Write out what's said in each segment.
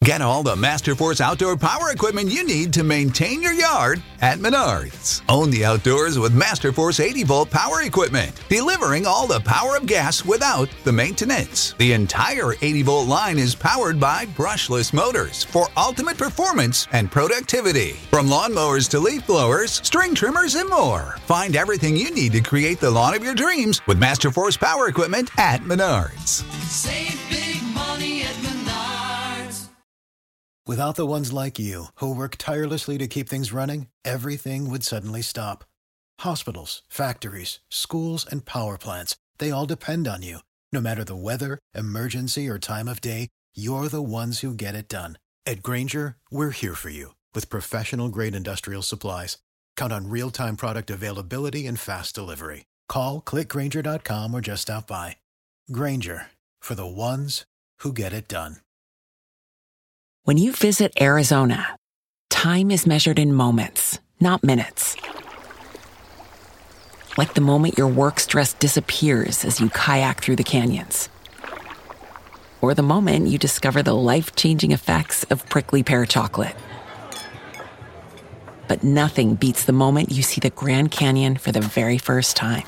Get all the Masterforce outdoor power equipment you need to maintain your yard at Menards. Own the outdoors with Masterforce 80-volt power equipment, delivering all the power of gas without the maintenance. The entire 80-volt line is powered by brushless motors for ultimate performance and productivity. From lawnmowers to leaf blowers, string trimmers, and more. Find everything you need to create the lawn of your dreams with Masterforce power equipment at Menards. Save big money at Menards. Without the ones like you, who work tirelessly to keep things running, everything would suddenly stop. Hospitals, factories, schools, and power plants, they all depend on you. No matter the weather, emergency, or time of day, you're the ones who get it done. At Grainger, we're here for you with professional-grade industrial supplies. Count on real-time product availability and fast delivery. Call, click Grainger.com, or just stop by. Grainger, for the ones who get it done. When you visit Arizona, time is measured in moments, not minutes. Like the moment your work stress disappears as you kayak through the canyons. Or the moment you discover the life-changing effects of prickly pear chocolate. But nothing beats the moment you see the Grand Canyon for the very first time.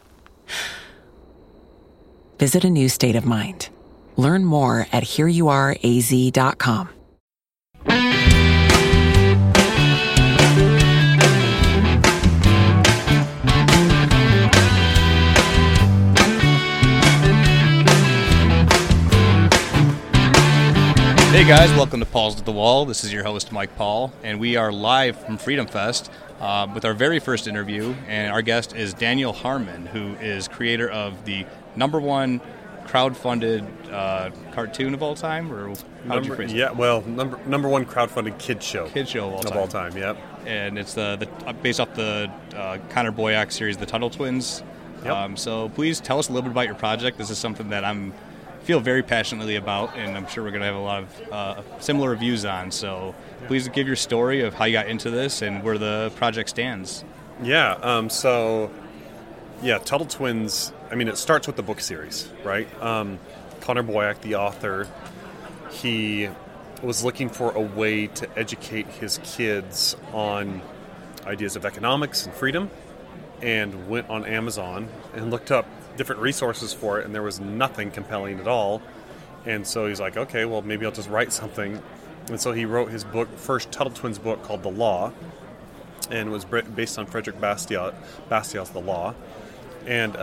Visit a new state of mind. Learn more at hereyouareaz.com. Hey guys, welcome to Paul's at the Wall. This is your host, Mike Paul, and we are live from Freedom Fest with our very first interview, and our guest is Daniel Harmon, who is creator of the #1 crowdfunded cartoon of all time, or how would you phrase it? Yeah, well, number one crowdfunded kid show. Kid show of all time, yep. And it's the based off the Connor Boyack series, The Tuttle Twins. Yep. So please tell us a little bit about your project. This is something that feel very passionately about, and I'm sure we're going to have a lot of similar reviews on. So please give your story of how you got into this and where the project stands. Yeah, Tuttle Twins, I mean, it starts with the book series, right? Connor Boyack, the author, he was looking for a way to educate his kids on ideas of economics and freedom, and went on Amazon and looked up different resources for it, and there was nothing compelling at all. And so he's like, okay, well, maybe I'll just write something. And so he wrote his first Tuttle Twins book called The Law, and it was based on Frederick Bastiat's The Law. And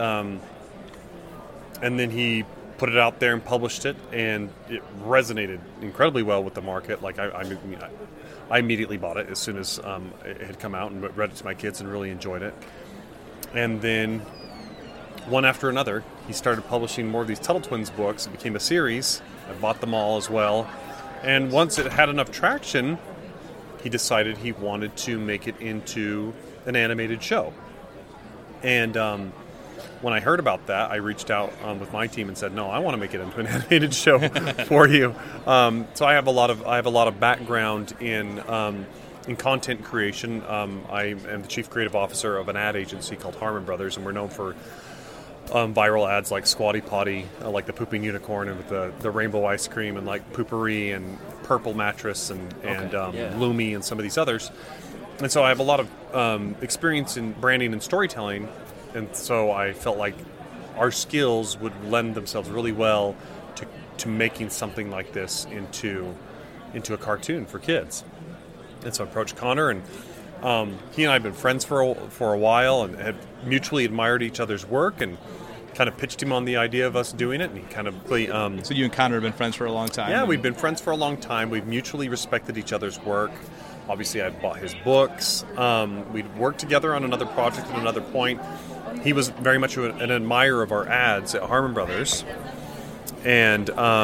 then he put it out there and published it, and it resonated incredibly well with the market. Like I immediately bought it as soon as it had come out, and read it to my kids and really enjoyed it. And then one after another, he started publishing more of these Tuttle Twins books. It became a series. I bought them all as well. And once it had enough traction, he decided he wanted to make it into an animated show. And when I heard about that, I reached out with my team and said, "No, I want to make it into an animated show for you." So I have a lot of background in content creation. I am the chief creative officer of an ad agency called Harmon Brothers, and we're known for viral ads like Squatty Potty, like the pooping unicorn, and with the rainbow ice cream, and like Poopery and Purple Mattress and Lumi and some of these others. And so I have a lot of experience in branding and storytelling, and so I felt like our skills would lend themselves really well to making something like this into a cartoon for kids. And so I approached Connor, and he and I have been friends for a while and had mutually admired each other's work, and kind of pitched him on the idea of us doing it, and he kind of So you and Connor have been friends for a long time? Yeah, we've been friends for a long time. We've mutually respected each other's work. Obviously, I bought his books. We'd worked together on another project at another point. He was very much an admirer of our ads at Harmon Brothers, and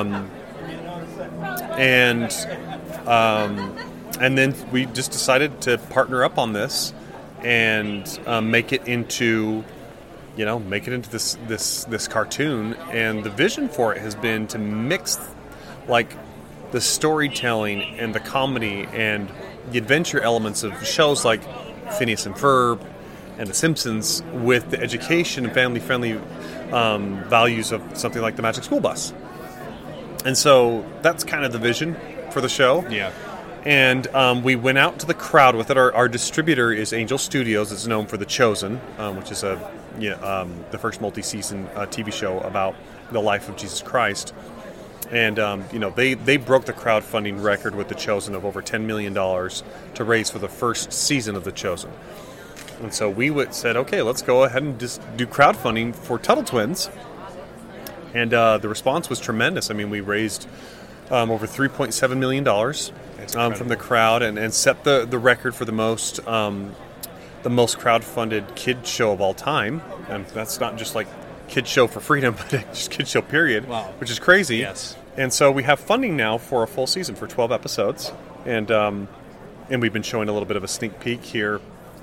then we just decided to partner up on this and make it into this cartoon. And the vision for it has been to mix like the storytelling and the comedy and the adventure elements of shows like Phineas and Ferb and The Simpsons with the education and family-friendly values of something like the Magic School Bus. And so that's kind of the vision for the show. Yeah. And we went out to the crowd with it. Our distributor is Angel Studios. It's known for The Chosen, which is the first multi-season TV show about the life of Jesus Christ. And they broke the crowdfunding record with The Chosen of over $10 million to raise for the first season of The Chosen. And so we said, okay, let's go ahead and just do crowdfunding for Tuttle Twins. And the response was tremendous. I mean, we raised over $3.7 million from the crowd and set the record for the most crowdfunded kid show of all time. And that's not just like kid show for freedom, but just kid show period, wow. Which is crazy. Yes. And so we have funding now for a full season for 12 episodes. And we've been showing a little bit of a sneak peek here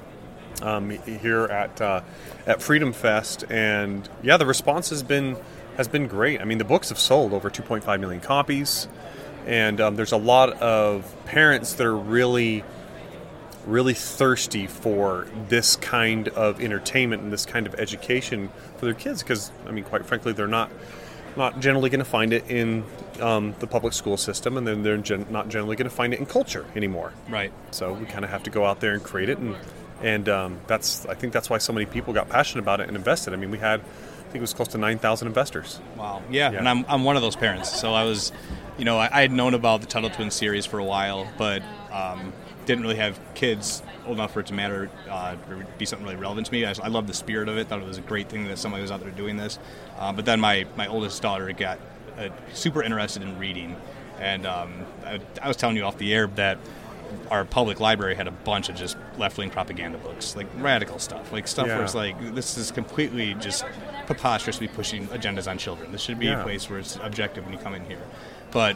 at Freedom Fest. And yeah, the response has been great. I mean, the books have sold over 2.5 million copies. And there's a lot of parents that are really, really thirsty for this kind of entertainment and this kind of education for their kids because, I mean, quite frankly, they're not generally going to find it in the public school system, and then they're not generally going to find it in culture anymore. Right. So we kind of have to go out there and create it, and I think that's why so many people got passionate about it and invested. I mean, we had, I think it was close to 9,000 investors. Wow. Yeah. And I'm one of those parents. So I was, I had known about the Tuttle Twins series for a while, but didn't really have kids old enough for it to matter or be something really relevant to me. I love the spirit of it. Thought it was a great thing that somebody was out there doing this. But then my oldest daughter got super interested in reading, and I was telling you off the air that our public library had a bunch of just left-wing propaganda books, like radical stuff, where it's like, this is completely just preposterous to be pushing agendas on children. This should be a place where it's objective when you come in here. But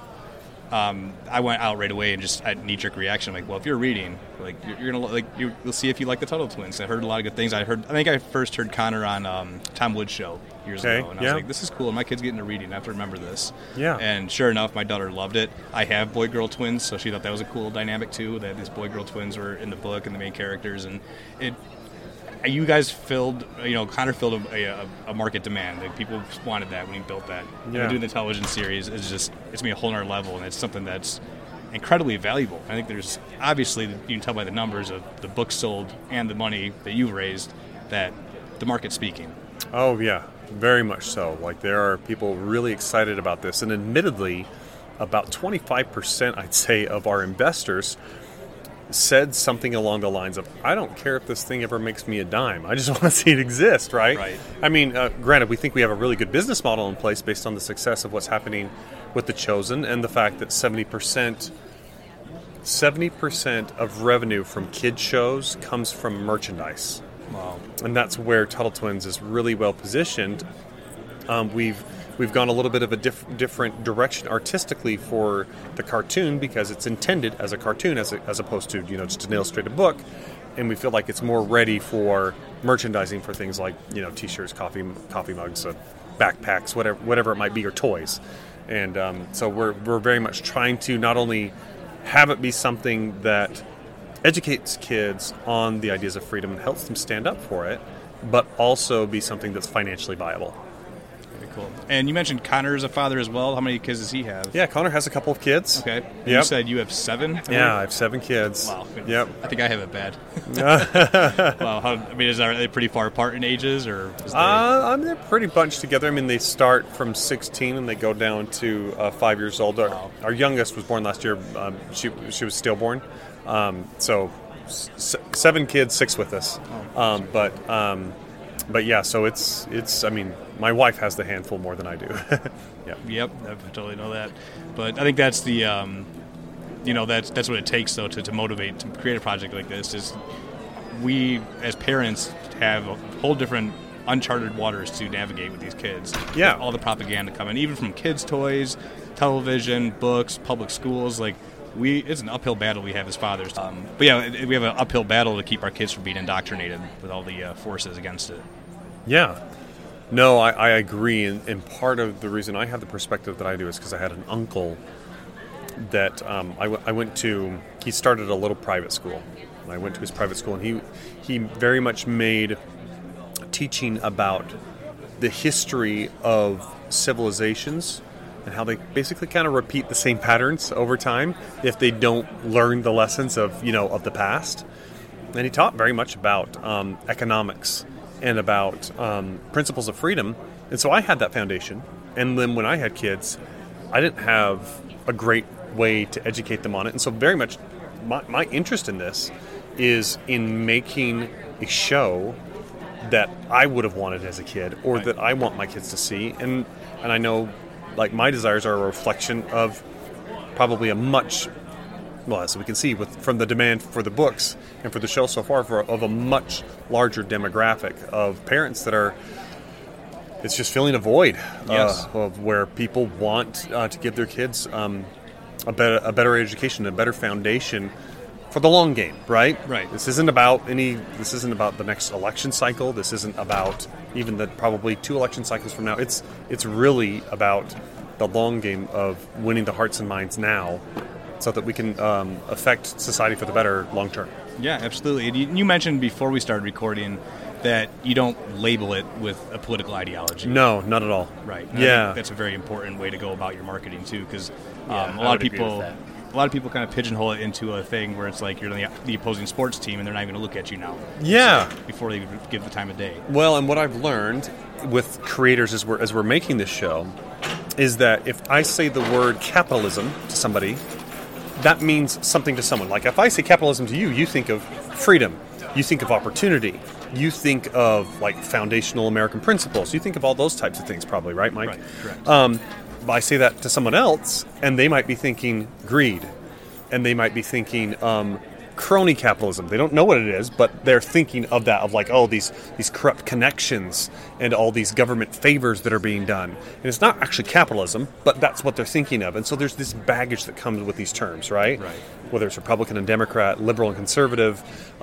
I went out right away and just had knee-jerk reaction, like, well, if you're reading, like, you're gonna like you'll see if you like the Tuttle Twins. I heard a lot of good things. I think I first heard Connor on Tom Wood's show years ago, and I was like, this is cool. My kid's getting to reading. I have to remember this. Yeah. And sure enough, my daughter loved it. I have boy-girl twins, so she thought that was a cool dynamic too. That these boy-girl twins were in the book and the main characters, and it. You guys filled, Connor filled a market demand. Like, people wanted that when he built that. Yeah. And doing the television series is just, it's me a whole other level, and it's something that's incredibly valuable. I think there's, obviously, you can tell by the numbers of the books sold and the money that you've raised, that the market's speaking. Oh, yeah, very much so. Like, there are people really excited about this. And admittedly, about 25%, I'd say, of our investors said something along the lines of, I don't care if this thing ever makes me a dime. I just want to see it exist, right? Right. I mean, granted, we think we have a really good business model in place based on the success of what's happening with The Chosen and the fact that 70% of revenue from kid shows comes from merchandise. Wow. And that's where Tuttle Twins is really well positioned. We've gone a little bit of a different direction artistically for the cartoon because it's intended as a cartoon as opposed to just an illustrated book, and we feel like it's more ready for merchandising for things like t-shirts, coffee mugs, backpacks, whatever it might be, or toys, and so we're very much trying to not only have it be something that educates kids on the ideas of freedom and helps them stand up for it, but also be something that's financially viable. Cool. And you mentioned Connor's a father as well. How many kids does he have? Yeah, Connor has a couple of kids. Okay. And you said you have 7? Yeah, I have 7 kids. Wow. Yep. I think I have it bad. Wow. Are they pretty far apart in ages, or? They're pretty bunched together. I mean, they start from 16 and they go down to 5 years old. Wow. Our youngest was born last year. She was stillborn. So 7 kids, 6 with us. But yeah, so it's. I mean, my wife has the handful more than I do. Yep, I totally know that. But I think that's the, that's what it takes though to motivate to create a project like this. Is we as parents have a whole different uncharted waters to navigate with these kids. Yeah, all the propaganda coming, even from kids' toys, television, books, public schools, like. It's an uphill battle we have as fathers. But yeah, we have an uphill battle to keep our kids from being indoctrinated with all the forces against it. Yeah. No, I agree. And part of the reason I have the perspective that I do is because I had an uncle that I went to. He started a little private school. And I went to his private school, and he very much made teaching about the history of civilizations and how they basically kind of repeat the same patterns over time if they don't learn the lessons of the past. And he taught very much about economics and about principles of freedom. And so I had that foundation. And then when I had kids, I didn't have a great way to educate them on it. And so very much my interest in this is in making a show that I would have wanted as a kid, or that I want my kids to see. And I know, like, my desires are a reflection of probably a much, well, as we can see from the demand for the books and for the show so far, of a much larger demographic of parents that are, it's just filling a void of where people want to give their kids a better education, a better foundation for the long game, right? Right. This isn't about the next election cycle. This isn't about even the probably 2 election cycles from now. It's really about the long game of winning the hearts and minds now, so that we can affect society for the better long term. Yeah, absolutely. And you mentioned before we started recording that you don't label it with a political ideology. No, not at all. Right. And I think that's a very important way to go about your marketing too, because a lot of people kind of pigeonhole it into a thing where it's like you're the opposing sports team and they're not even going to look at you now. Yeah. Before they give the time of day. Well, and what I've learned with creators as we're making this show is that if I say the word capitalism to somebody, that means something to someone. Like if I say capitalism to you, you think of freedom, you think of opportunity, you think of like foundational American principles, you think of all those types of things probably, right, Mike? Right, correct. I say that to someone else, and they might be thinking greed, and they might be thinking crony capitalism. They don't know what it is, but they're thinking of that, of like, oh, these corrupt connections and all these government favors that are being done. And it's not actually capitalism, but that's what they're thinking of. And so there's this baggage that comes with these terms, right? Right. Whether it's Republican and Democrat, liberal and conservative,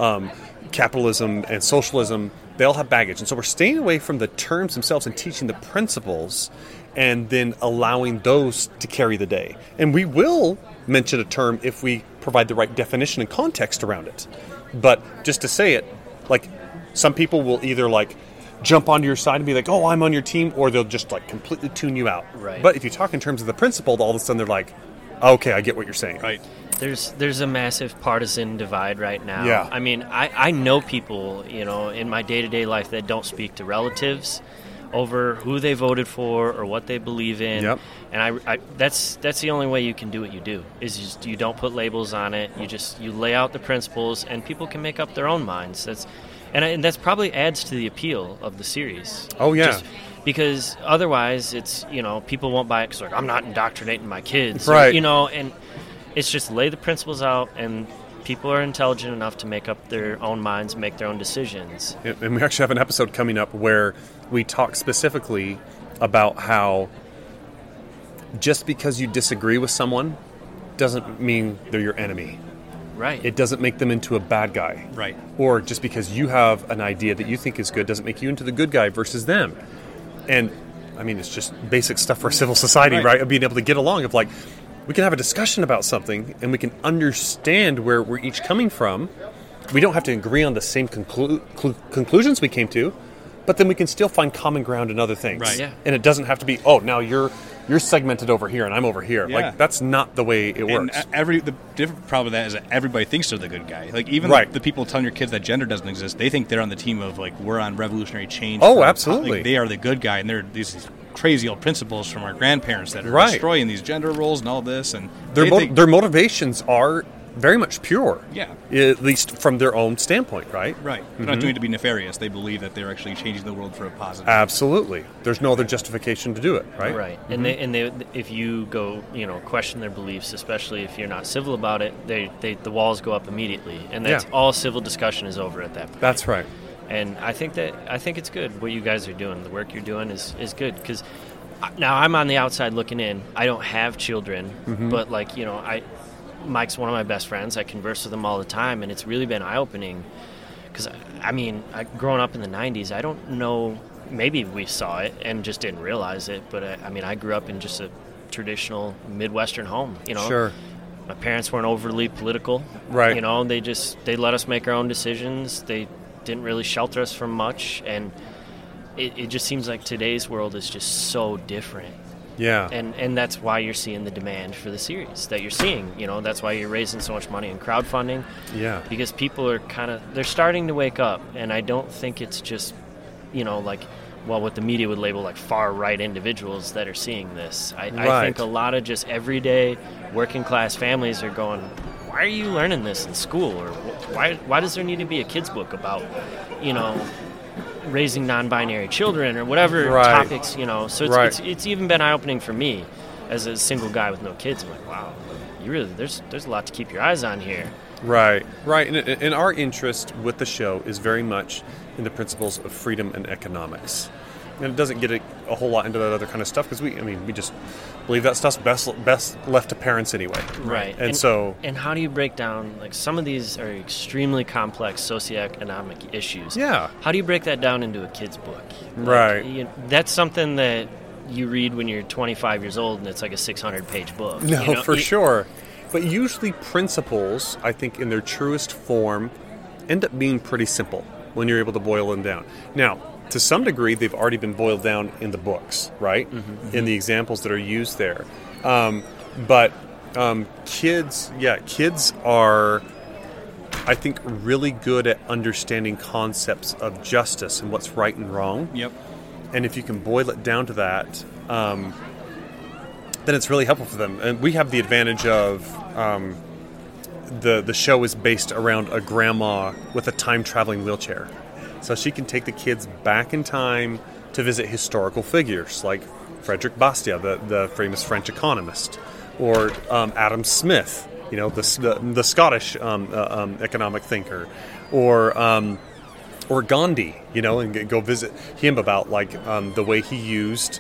capitalism and socialism, they all have baggage. And so we're staying away from the terms themselves and teaching the principles and then allowing those to carry the day. And we will mention a term if we provide the right definition and context around it. But just to say it, like, some people will either like jump onto your side and be like, oh, I'm on your team, or they'll just like completely tune you out. Right. But if you talk in terms of the principle, all of a sudden they're like, okay, I get what you're saying. Right. There's a massive partisan divide right now. Yeah. I mean, I know people, in my day-to-day life that don't speak to relatives over who they voted for or what they believe in. Yep. And I that's the only way you can do what you do, is just you don't put labels on it. You lay out the principles, and people can make up their own minds. And that's probably adds to the appeal of the series. Oh, yeah. Just because otherwise it's, people won't buy it because I'm not indoctrinating my kids. Right. And it's just lay the principles out, and people are intelligent enough to make up their own minds, make their own decisions. And we actually have an episode coming up where we talk specifically about how just because you disagree with someone doesn't mean they're your enemy. Right. It doesn't make them into a bad guy. Right. Or just because you have an idea that you think is good doesn't make you into the good guy versus them. And, I mean, it's just basic stuff for civil society, right? Of being able to get along, of like, we can have a discussion about something and we can understand where we're each coming from. We don't have to agree on the same conclusions we came to, but then we can still find common ground in other things. Right. Yeah. And it doesn't have to be, oh, now you're segmented over here and I'm over here. Yeah. Like, that's not the way it works. The different problem with that is that everybody thinks they're the good guy. Like, even the people telling your kids that gender doesn't exist, they think they're on the team of, like, we're on revolutionary change. Oh, absolutely. Like, they are the good guy, and they're these crazy old principles from our grandparents that are destroying these gender roles and all this. And their motivations are very much pure. Yeah. At least from their own standpoint, right? Right. They're not doing it to be nefarious. They believe that they're actually changing the world for a positive. Absolutely. There's no other justification to do it, right? Right. And they if you go, question their beliefs, especially if you're not civil about it, the walls go up immediately, and that's all civil discussion is over at that point. That's right. And I think it's good what you guys are doing. The work you're doing is good, because now I'm on the outside looking in. I don't have children, but Mike's one of my best friends. I converse with him all the time, and it's really been eye-opening. Because, growing up in the 90s, I don't know, maybe we saw it and just didn't realize it, but I grew up in just a traditional Midwestern home, Sure. My parents weren't overly political. Right. They let us make our own decisions. They didn't really shelter us from much, and it just seems like today's world is just so different. Yeah. And that's why you're seeing the demand for the series that you're seeing. You know, that's why you're raising so much money in crowdfunding. Yeah. Because people are they're starting to wake up, and I don't think it's just, you know, like, well, what the media would label like far-right individuals that are seeing this. I think a lot of just everyday working-class families are going, why are you learning this in school? Or why does there need to be a kid's book about, you know, raising non-binary children or whatever topics, you know? So it's even been eye-opening for me as a single guy with no kids. I'm like, wow, there's a lot to keep your eyes on here. Right. And our interest with the show is very much in the principles of freedom and economics. And it doesn't get a whole lot into that other kind of stuff because we just believe that stuff's best left to parents anyway. Right. And how do you break down, like, some of these are extremely complex socioeconomic issues. Yeah. How do you break that down into a kid's book? Right. That's something that you read when you're 25 years old and it's like a 600-page book. No, you know? for sure. But usually principles, I think, in their truest form, end up being pretty simple when you're able to boil them down. Now, to some degree, they've already been boiled down in the books, right? Mm-hmm. In the examples that are used there. But kids are, I think, really good at understanding concepts of justice and what's right and wrong. Yep. And if you can boil it down to that, then it's really helpful for them. And we have the advantage of the show is based around a grandma with a time-traveling wheelchair. So she can take the kids back in time to visit historical figures like Frederick Bastiat, the famous French economist, or Adam Smith, you know, the Scottish economic thinker, or Gandhi, you know, and go visit him about like the way he used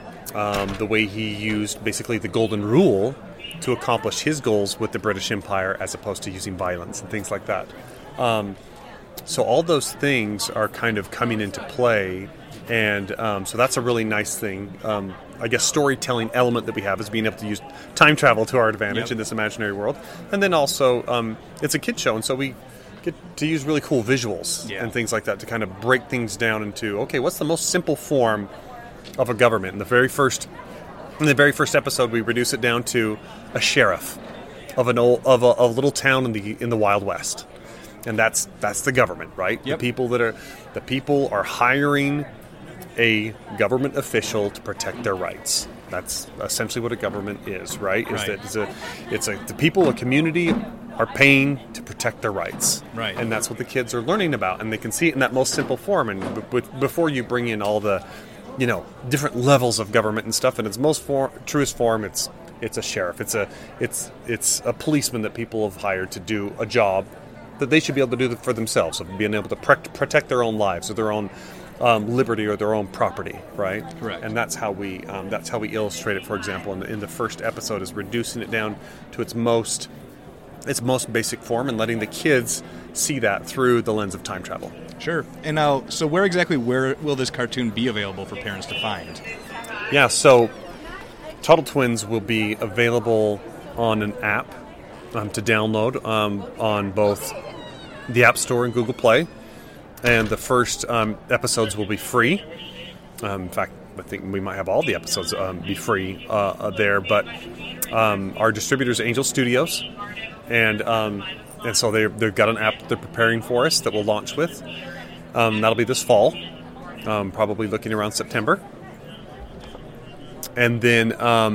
basically the Golden Rule to accomplish his goals with the British Empire as opposed to using violence and things like that. So all those things are kind of coming into play, and so that's a really nice thing. I guess storytelling element that we have is being able to use time travel to our advantage in this imaginary world. And then also it's a kid show, and so we get to use really cool visuals and things like that to kind of break things down into, okay, what's the most simple form of a government? In the very first episode, we reduce it down to a sheriff of a little town in the Wild West. And that's the government, right? Yep. The people are hiring a government official to protect their rights. That's essentially what a government is, right? The people, a community, are paying to protect their rights, right? And that's what the kids are learning about, and they can see it in that most simple form. And before you bring in all the, you know, different levels of government and stuff, in its most truest form, it's a sheriff. It's a policeman that people have hired to do a job that they should be able to do for themselves, of being able to protect their own lives or their own liberty or their own property, right? Correct. And that's how we illustrate it. For example, in the first episode, is reducing it down to its most basic form and letting the kids see that through the lens of time travel. Sure. And now, so where will this cartoon be available for parents to find? Yeah. So Tuttle Twins will be available on an app to download on both the App Store and Google Play, and the first episodes will be free. In fact, I think we might have all the episodes be free there, but our distributor is Angel Studios, and so they've got an app that they're preparing for us that we'll launch with. That'll be this fall, probably looking around September, and then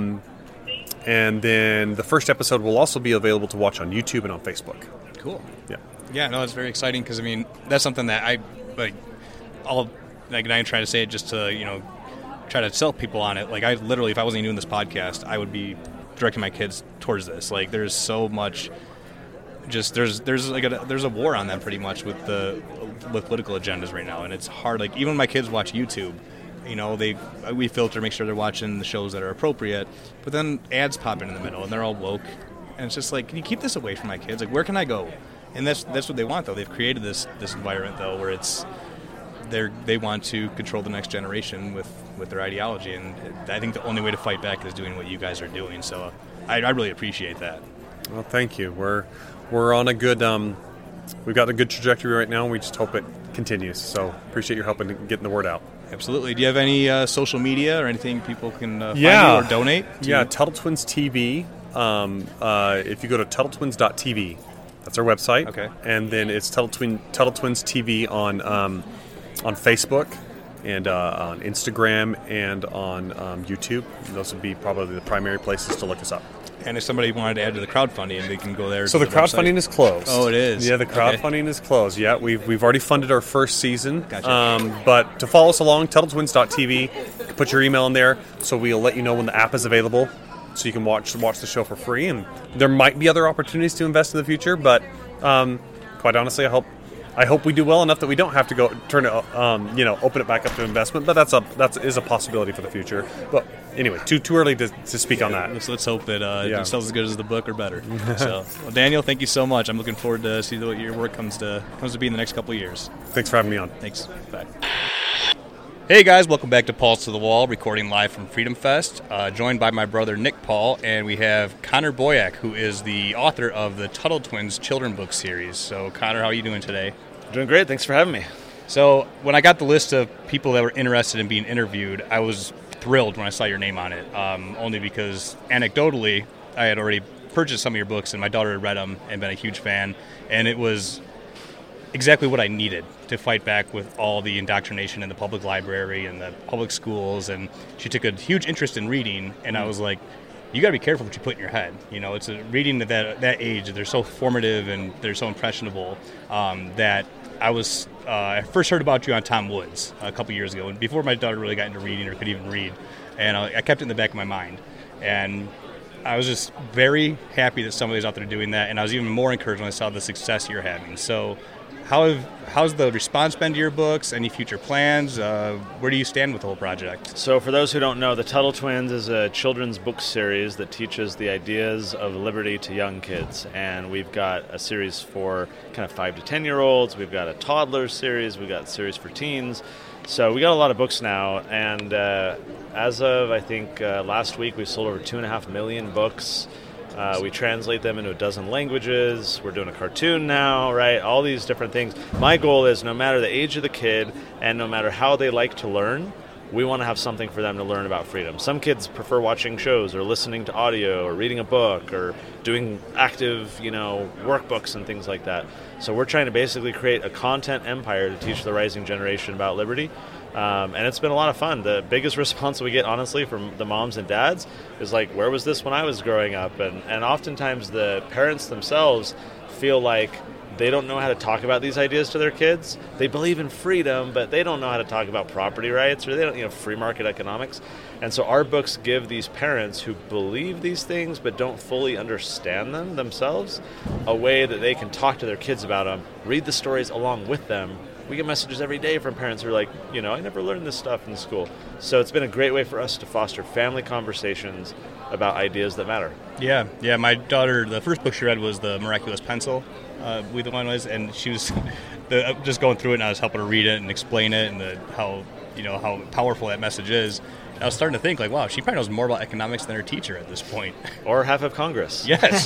the first episode will also be available to watch on YouTube and on Facebook. Cool. Yeah. Yeah, no, that's very exciting because, I mean, that's something that I try to say it just to, you know, try to sell people on it. Like, I literally, if I wasn't doing this podcast, I would be directing my kids towards this. Like, there's so much, just there's a war on them pretty much with political agendas right now, and it's hard. Like, even when my kids watch YouTube, you know, we filter, make sure they're watching the shows that are appropriate, but then ads pop in the middle, and they're all woke, and it's just like, can you keep this away from my kids? Like, where can I go? And that's what they want, though. They've created this environment, though, where they want to control the next generation with their ideology, and I think the only way to fight back is doing what you guys are doing. So I really appreciate that. Well, thank you. We're on a good we've got a good trajectory right now, and we just hope it continues. So appreciate your help in getting the word out. Absolutely. Do you have any social media or anything people can find you or donate to? Yeah, Tuttle Twins TV. If you go to TuttleTwins.tv, that's our website. Okay. And then it's Tuttle Twins TV on Facebook and on Instagram and on YouTube. Those would be probably the primary places to look us up. And if somebody wanted to add to the crowdfunding, they can go there. So the crowdfunding is closed. Oh, it is? Yeah, the crowdfunding is closed. Yeah, we've already funded our first season. Gotcha. But to follow us along, TuttleTwins.tv, put your email in there, so we'll let you know when the app is available, so you can watch the show for free. And there might be other opportunities to invest in the future, but quite honestly, I hope we do well enough that we don't have to go turn it, open it back up to investment. But that is a possibility for the future. But anyway, too early to speak on that. So let's hope that it sells as good as the book or better. So, well, Daniel, thank you so much. I'm looking forward to see what your work comes to be in the next couple of years. Thanks for having me on. Thanks. Bye. Hey guys, welcome back to Paul's to the Wall, recording live from Freedom Fest, joined by my brother Nick Paul, and we have Connor Boyack, who is the author of the Tuttle Twins children book series. So Connor, how are you doing today? Doing great. Thanks for having me. So when I got the list of people that were interested in being interviewed, I was thrilled when I saw your name on it, only because anecdotally I had already purchased some of your books and my daughter had read them and been a huge fan, and it was exactly what I needed to fight back with all the indoctrination in the public library and the public schools. And she took a huge interest in reading, and I was like, you got to be careful what you put in your head. You know, it's reading at that age, they're so formative and they're so impressionable, that I first heard about you on Tom Woods a couple years ago, and before my daughter really got into reading or could even read, and I kept it in the back of my mind. And I was just very happy that somebody's out there doing that, and I was even more encouraged when I saw the success you're having. So how's the response been to your books? Any future plans? Where do you stand with the whole project? So for those who don't know, the Tuttle Twins is a children's book series that teaches the ideas of liberty to young kids. And we've got a series for kind of 5 to 10-year-olds. We've got a toddler series. We've got a series for teens. So we got a lot of books now. And as of, I think, last week, we've sold over 2.5 million books. We translate them into a dozen languages. We're doing a cartoon now, right? All these different things. My goal is no matter the age of the kid and no matter how they like to learn, we want to have something for them to learn about freedom. Some kids prefer watching shows or listening to audio or reading a book or doing active, workbooks and things like that. So we're trying to basically create a content empire to teach the rising generation about liberty. And it's been a lot of fun. The biggest response we get, honestly, from the moms and dads is like, where was this when I was growing up? And oftentimes the parents themselves feel like they don't know how to talk about these ideas to their kids. They believe in freedom, but they don't know how to talk about property rights, or they don't, free market economics. And so our books give these parents who believe these things but don't fully understand them themselves a way that they can talk to their kids about them, read the stories along with them. We get messages every day from parents who are like, I never learned this stuff in school. So it's been a great way for us to foster family conversations about ideas that matter. Yeah. My daughter, the first book she read was The Miraculous Pencil, the one was, and she was just going through it, and I was helping her read it and explain it, and how powerful that message is. And I was starting to think, like, wow, she probably knows more about economics than her teacher at this point. Or half of Congress. Yes.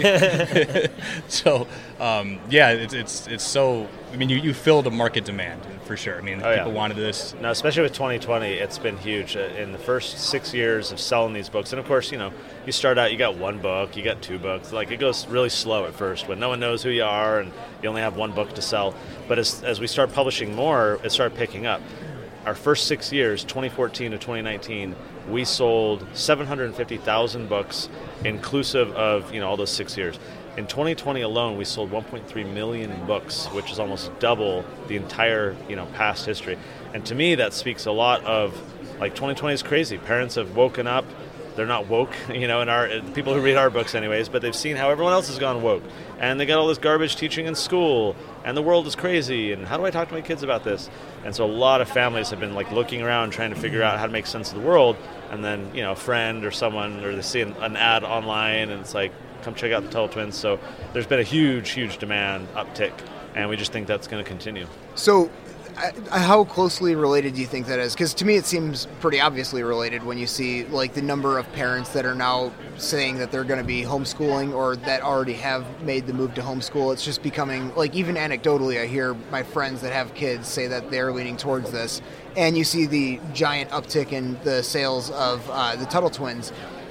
So, it's so. I mean, you filled a market demand for sure. I mean, people wanted this. No, especially with 2020, it's been huge. In the first 6 years of selling these books, and of course, you start out, you got one book, you got 2 books. Like, it goes really slow at first when no one knows who you are and you only have one book to sell. But as we start publishing more, it started picking up. Our first 6 years, 2014 to 2019, we sold 750,000 books, inclusive of all those 6 years. In 2020 alone, we sold 1.3 million books, which is almost double the entire past history. And to me, that speaks a lot of 2020 is crazy. Parents have woken up. They're not woke, in our people who read our books anyways, but they've seen how everyone else has gone woke. And they got all this garbage teaching in school, and the world is crazy, and how do I talk to my kids about this? And so a lot of families have been looking around trying to figure out how to make sense of the world, and then, a friend or someone, or they see an ad online, and it's like, come check out the Tuttle Twins. So there's been a huge, huge demand uptick, and we just think that's going to continue. So how closely related do you think that is? Because to me it seems pretty obviously related when you see like the number of parents that are now saying that they're going to be homeschooling or that already have made the move to homeschool. It's just becoming, like, even anecdotally I hear my friends that have kids say that they're leaning towards this. And you see the giant uptick in the sales of the Tuttle Twins.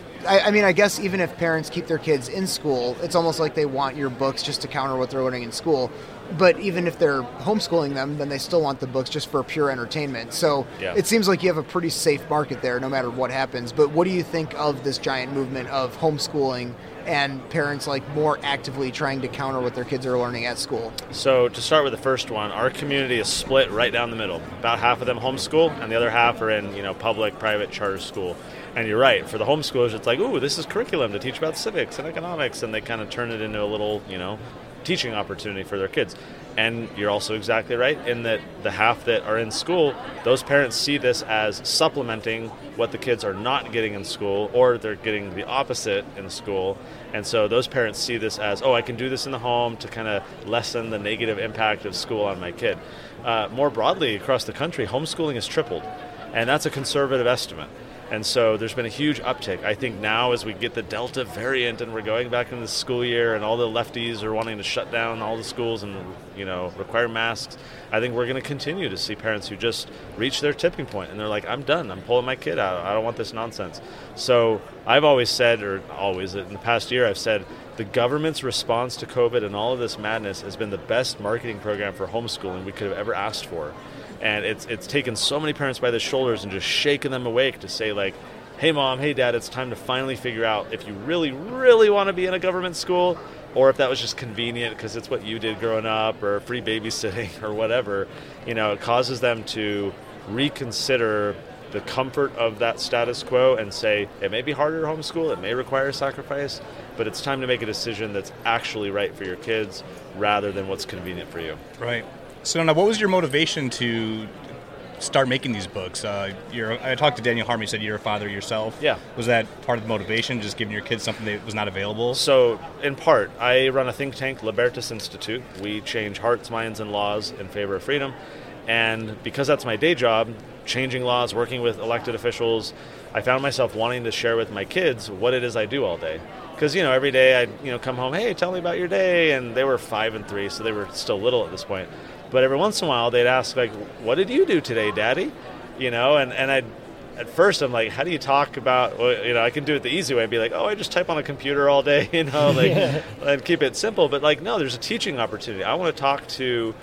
I mean, I guess even if parents keep their kids in school, it's almost like they want your books just to counter what they're learning in school. But even if they're homeschooling them, then they still want the books just for pure entertainment. So It seems like you have a pretty safe market there no matter what happens. But what do you think of this giant movement of homeschooling and parents like more actively trying to counter what their kids are learning at school? So to start with the first one, our community is split right down the middle. About half of them homeschool, and the other half are in public, private, charter school. And you're right, for the homeschoolers, it's like, ooh, this is curriculum to teach about civics and economics, and they kind of turn it into a little, teaching opportunity for their kids. And you're also exactly right in that the half that are in school, those parents see this as supplementing what the kids are not getting in school, or they're getting the opposite in school. And so those parents see this as, I can do this in the home to kind of lessen the negative impact of school on my kid. More broadly across the country, homeschooling has tripled, and that's a conservative estimate. And so there's been a huge uptick. I think now as we get the Delta variant and we're going back into the school year and all the lefties are wanting to shut down all the schools and, require masks, I think we're going to continue to see parents who just reach their tipping point and they're like, I'm done. I'm pulling my kid out. I don't want this nonsense. So I've always said, in the past year, I've said the government's response to COVID and all of this madness has been the best marketing program for homeschooling we could have ever asked for. And it's taken so many parents by the shoulders and just shaken them awake to say, like, hey, Mom, hey, Dad, it's time to finally figure out if you really, really want to be in a government school or if that was just convenient because it's what you did growing up or free babysitting or whatever. It causes them to reconsider the comfort of that status quo and say, it may be harder to homeschool, it may require sacrifice, but it's time to make a decision that's actually right for your kids rather than what's convenient for you. Right. So now, what was your motivation to start making these books? I talked to Daniel Harmon. You said you're a father yourself. Yeah. Was that part of the motivation, just giving your kids something that was not available? So, in part, I run a think tank, Libertas Institute. We change hearts, minds, and laws in favor of freedom. And because that's my day job, changing laws, working with elected officials, I found myself wanting to share with my kids what it is I do all day. Because, every day I'd, come home, hey, tell me about your day. And they were 5 and 3, so they were still little at this point. But every once in a while, they'd ask, like, what did you do today, Daddy? And at first I'm like, how do you talk about, I can do it the easy way and be like, I just type on the computer all day, and keep it simple. But, no, there's a teaching opportunity. I want to talk to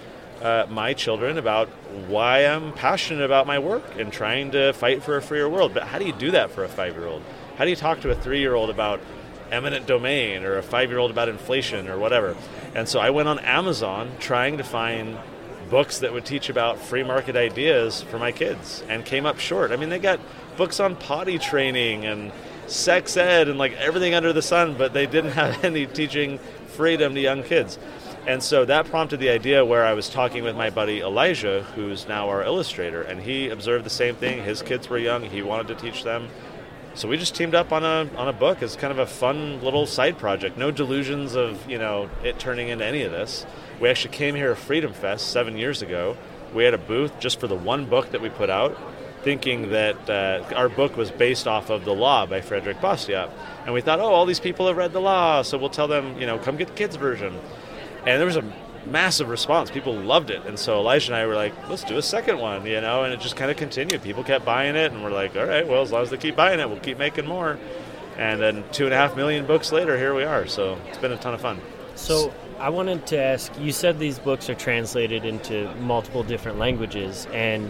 my children about why I'm passionate about my work and trying to fight for a freer world. But how do you do that for a 5-year-old? How do you talk to a 3-year-old about eminent domain or a 5-year-old about inflation or whatever? And so I went on Amazon trying to find books that would teach about free market ideas for my kids and came up short. I mean, they got books on potty training and sex ed and like everything under the sun, but they didn't have any teaching freedom to young kids. And so that prompted the idea where I was talking with my buddy Elijah, who's now our illustrator, and he observed the same thing. His kids were young. He wanted to teach them. So we just teamed up on a book as kind of a fun little side project. No delusions of, it turning into any of this. We actually came here at Freedom Fest 7 years ago. We had a booth just for the one book that we put out, thinking that our book was based off of The Law by Frederick Bastiat. And we thought, all these people have read The Law, so we'll tell them, come get the kids' version. And there was a massive response. People loved it. And so Elijah and I were like, let's do a second one, and it just kind of continued. People kept buying it, and we're like, all right, well, as long as they keep buying it, we'll keep making more. And then 2.5 million books later, here we are. So it's been a ton of fun. So I wanted to ask, you said these books are translated into multiple different languages, and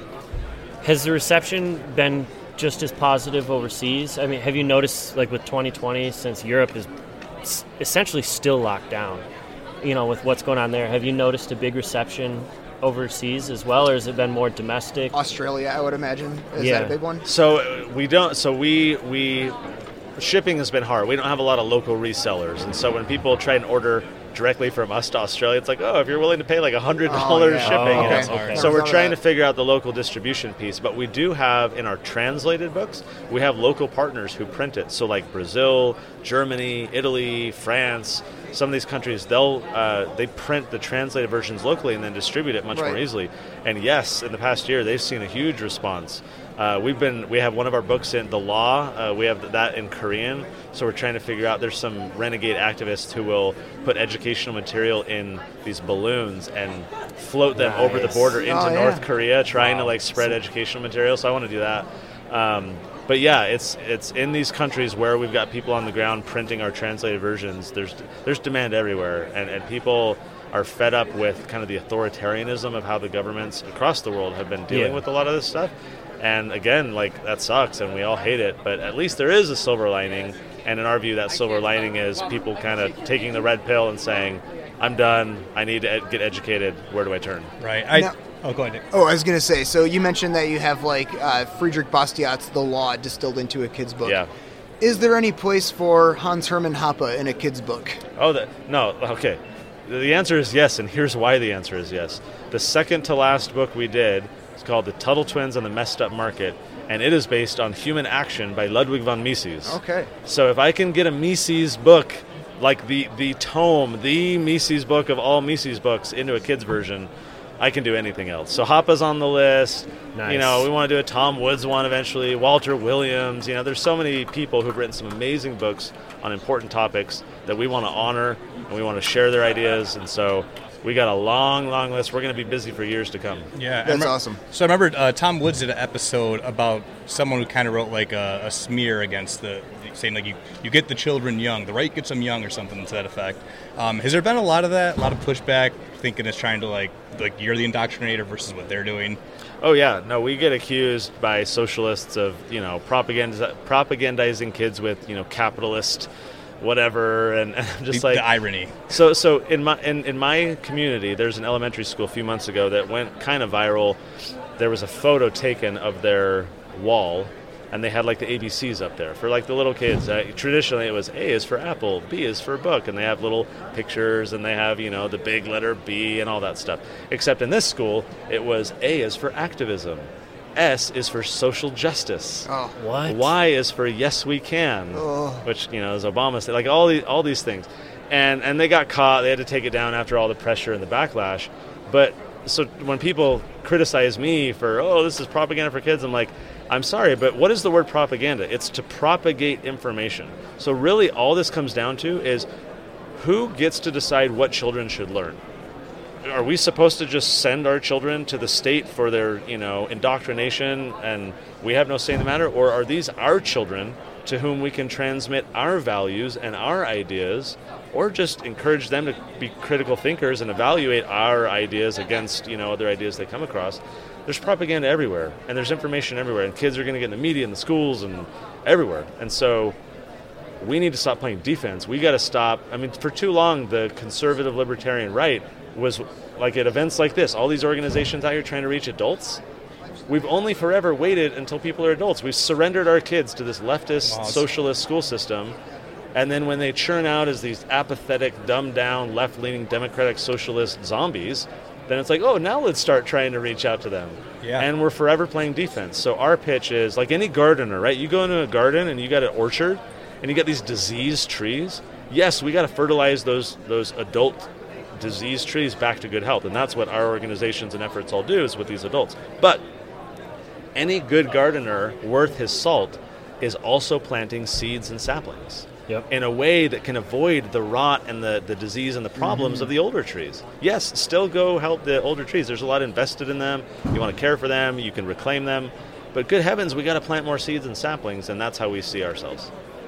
has the reception been just as positive overseas? I mean, have you noticed, like with 2020, since Europe is essentially still locked down, with what's going on there, have you noticed a big reception overseas as well, or has it been more domestic? Australia, I would imagine. Is that a big one? So we don't. So we shipping has been hard. We don't have a lot of local resellers, and so when people try and order directly from us to Australia, it's like, if you're willing to pay like $100 shipping. Okay. So we're trying to figure out the local distribution piece, but we do have in our translated books, we have local partners who print it. So like Brazil, Germany, Italy, France, some of these countries, they print the translated versions locally and then distribute it much more easily. And yes, in the past year, they've seen a huge response. We have one of our books in The Law. We have that in Korean. So we're trying to figure out, there's some renegade activists who will put educational material in these balloons and float them over the border into North Korea, trying to spread educational material. So I want to do that. But yeah, it's in these countries where we've got people on the ground printing our translated versions. There's demand everywhere, and people are fed up with kind of the authoritarianism of how the governments across the world have been dealing with a lot of this stuff. And again, that sucks, and we all hate it. But at least there is a silver lining, and in our view, that silver lining is people kind of taking the red pill and saying, "I'm done. I need to get educated. Where do I turn?" Right. Oh, go ahead. Oh, I was going to say, so you mentioned that you have Friedrich Bastiat's The Law distilled into a kid's book. Yeah. Is there any place for Hans Hermann Hoppe in a kid's book? No. Okay. The answer is yes, and here's why the answer is yes. The second to last book we did is called The Tuttle Twins and the Messed Up Market, and it is based on Human Action by Ludwig von Mises. Okay. So if I can get a Mises book, like the Mises book of all Mises books, into a kid's version, I can do anything else. So Hoppe's on the list. Nice. We want to do a Tom Woods one eventually. Walter Williams. There's so many people who've written some amazing books on important topics that we want to honor, and we want to share their ideas. And so we got a long, long list. We're going to be busy for years to come. Yeah, that's awesome. So I remember Tom Woods did an episode about someone who kind of wrote a smear against saying you get the children young, the right gets them young, or something to that effect. Has there been a lot of that, a lot of pushback, thinking it's trying to you're the indoctrinator versus what they're doing? Oh yeah, no, we get accused by socialists of propagandizing kids with capitalist whatever, and just the irony. So in my community, there's an elementary school a few months ago that went kind of viral. There was a photo taken of their wall, and they had the ABCs up there for the little kids. Traditionally, it was A is for apple, B is for book, and they have little pictures, and they have the big letter B and all that stuff. Except in this school, it was A is for activism, S is for social justice. Oh, what? Y is for yes we can, which is Obama said. All these things, and they got caught. They had to take it down after all the pressure and the backlash. But so when people criticize me for this is propaganda for kids, I'm like, I'm sorry, but what is the word propaganda? It's to propagate information. So really, all this comes down to is who gets to decide what children should learn. Are we supposed to just send our children to the state for their, indoctrination, and we have no say in the matter? Or are these our children to whom we can transmit our values and our ideas, or just encourage them to be critical thinkers and evaluate our ideas against, other ideas they come across? There's propaganda everywhere, and there's information everywhere, and kids are going to get in the media, in the schools, and everywhere. And so we need to stop playing defense. We got to stop. I mean, for too long, the conservative libertarian right was at events like this, all these organizations out here trying to reach adults. We've only forever waited until people are adults. We've surrendered our kids to this leftist, socialist school system, and then when they churn out as these apathetic, dumbed-down, left-leaning, democratic, socialist zombies, then it's now let's start trying to reach out to them. Yeah. And we're forever playing defense. So our pitch is, like any gardener, right? You go into a garden and you got an orchard, and you got these diseased trees. Yes, we got to fertilize those adult diseased trees back to good health, and that's what our organizations and efforts all do is with these adults. But any good gardener worth his salt is also planting seeds and saplings in a way that can avoid the rot and the disease and the problems of the older trees. Yes, still go help the older trees. There's a lot invested in them. You want to care for them. You can reclaim them. But good heavens, we got to plant more seeds and saplings, and that's how we see ourselves.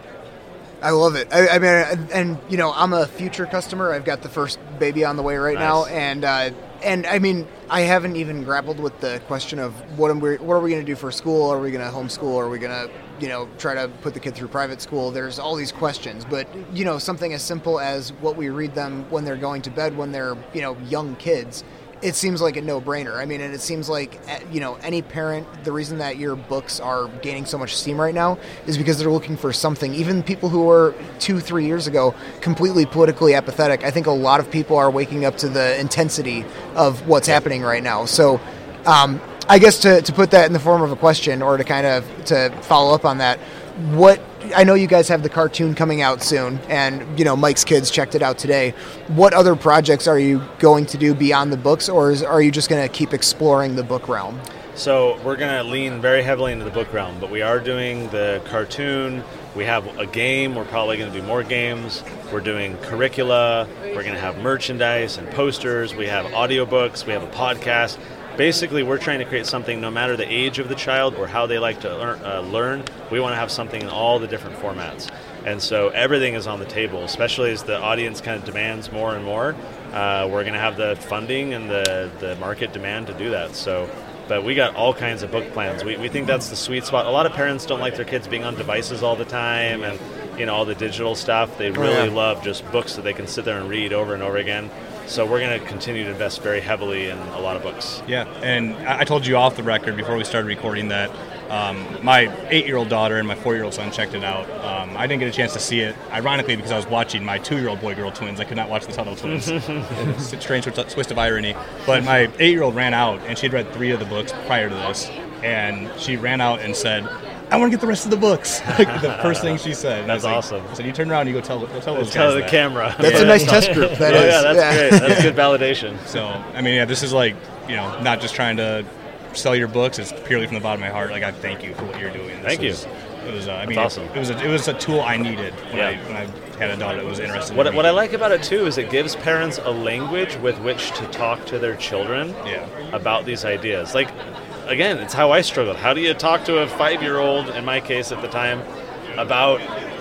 I love it. I mean, I'm a future customer. I've got the first baby on the way right now, and I mean, I haven't even grappled with the question of what are we going to do for school? Are we going to homeschool? Are we going to, try to put the kid through private school? There's all these questions, but something as simple as what we read them when they're going to bed, when they're young kids. It seems like a no-brainer. I mean, and it seems like, any parent, the reason that your books are gaining so much steam right now is because they're looking for something. Even people who were 2-3 years ago completely politically apathetic, I think a lot of people are waking up to the intensity of what's happening right now. So I guess to put that in the form of a question, or to kind of to follow up on that, what I know you guys have the cartoon coming out soon, and Mike's kids checked it out today. What other projects are you going to do beyond the books, or are you just going to keep exploring the book realm? So we're going to lean very heavily into the book realm, but we are doing the cartoon. We have a game. We're probably going to do more games. We're doing curricula. We're going to have merchandise and posters. We have audiobooks. We have a podcast. Basically, we're trying to create something no matter the age of the child or how they like to learn. We want to have something in all the different formats. And so everything is on the table, especially as the audience kind of demands more and more. We're going to have the funding and the market demand to do that. But we got all kinds of book plans. We think that's the sweet spot. A lot of parents don't like their kids being on devices all the time and all the digital stuff. They really love just books that they can sit there and read over and over again. So we're going to continue to invest very heavily in a lot of books. Yeah, and I told you off the record before we started recording that my 8-year-old daughter and my 4-year-old son checked it out. I didn't get a chance to see it, ironically, because I was watching my 2-year-old boy-girl twins. I could not watch the Tuttle twins. It's a strange twist of irony. But my 8-year-old ran out, and she'd read 3 of the books prior to this, and she ran out and said, "I want to get the rest of the books." Like the first thing she said. That's awesome. So you turn around and you go tell those guys Tell the that. camera. That's a nice test group. That is. Yeah, that's great. That's good validation. So, I mean, this is like, not just trying to sell your books. It's purely from the bottom of my heart. Like, I thank you for what you're doing. Thank you. It was, I mean, awesome. It was a tool I needed when I had a daughter that was interested. What I like about it too is it gives parents a language with which to talk to their children about these ideas. Like, again, it's how I struggled. How do you talk to a 5-year-old, in my case at the time, about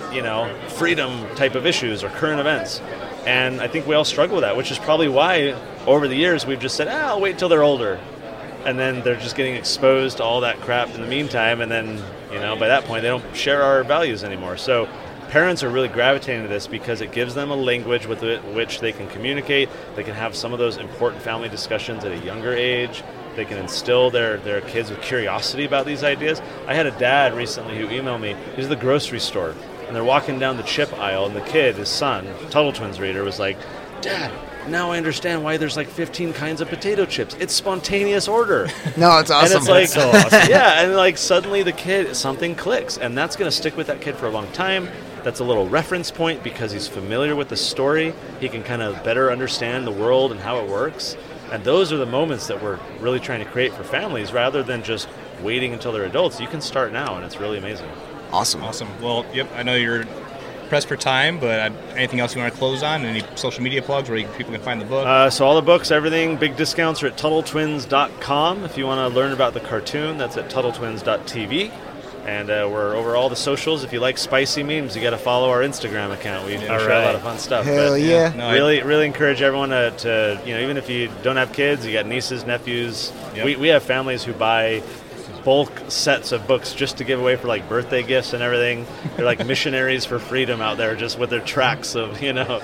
freedom type of issues or current events? And I think we all struggle with that, which is probably why over the years we've just said, I'll wait till they're older. And then they're just getting exposed to all that crap in the meantime, and then, by that point they don't share our values anymore. So parents are really gravitating to this because it gives them a language with which they can communicate. They can have some of those important family discussions at a younger age. They can instill their kids with curiosity about these ideas. I had a dad recently who emailed me. He was at the grocery store, and they're walking down the chip aisle, and the kid, his son, Tuttle Twins reader, was like, "Dad, now I understand why there's like 15 kinds of potato chips. It's spontaneous order." No, it's awesome. And it's like, so awesome. Yeah, and like suddenly the kid, something clicks, and that's going to stick with that kid for a long time. That's a little reference point because he's familiar with the story. He can kind of better understand the world and how it works. And those are the moments that we're really trying to create for families rather than just waiting until they're adults. You can start now, and it's really amazing. Awesome. Well, yep, I know you're pressed for time, but anything else you want to close on? Any social media plugs where people can find the book? So all the books, everything, big discounts are at TuttleTwins.com. If you want to learn about the cartoon, that's at TuttleTwins.tv. And we're over all the socials. If you like spicy memes, you got to follow our Instagram account. We share a lot of fun stuff. Hell yeah. Really encourage everyone to even if you don't have kids, you got nieces, nephews. Yep. We have families who buy bulk sets of books just to give away for like birthday gifts and everything. They're like missionaries for freedom out there, just with their tracts of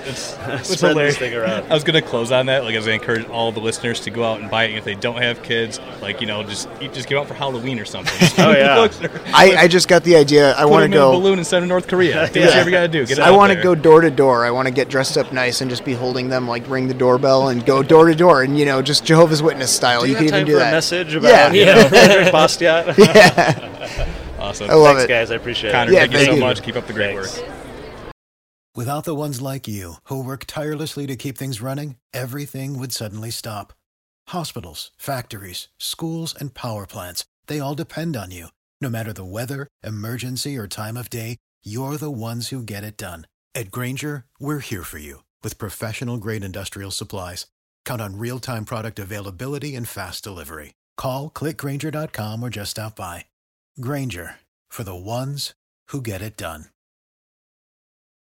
spread this thing around. I was going to close on that. Like, I was going to encourage all the listeners to go out and buy it. And if they don't have kids, just give out for Halloween or something. Oh yeah. I just got the idea. I want to go in a balloon and send to North Korea. Do what you ever got to do. Get it I want to go door to door. I want to get dressed up nice and just be holding them, like ring the doorbell and go door to door, and just Jehovah's Witness style. You can have even time do for that. A message about Frederick Bastiat. Yeah. Awesome. I love Thanks, it. guys. I appreciate Connor, it. thank you so thank you. much. Keep up the great work. Without the ones like you, who work tirelessly to keep things running, everything would suddenly stop. Hospitals, factories, schools, and power plants, they all depend on you. No matter the weather, emergency, or time of day, you're the ones who get it done. At Grainger, we're here for you with professional-grade industrial supplies. Count on real-time product availability and fast delivery. Call, clickgrainger.com, or just stop by. Grainger, for the ones who get it done.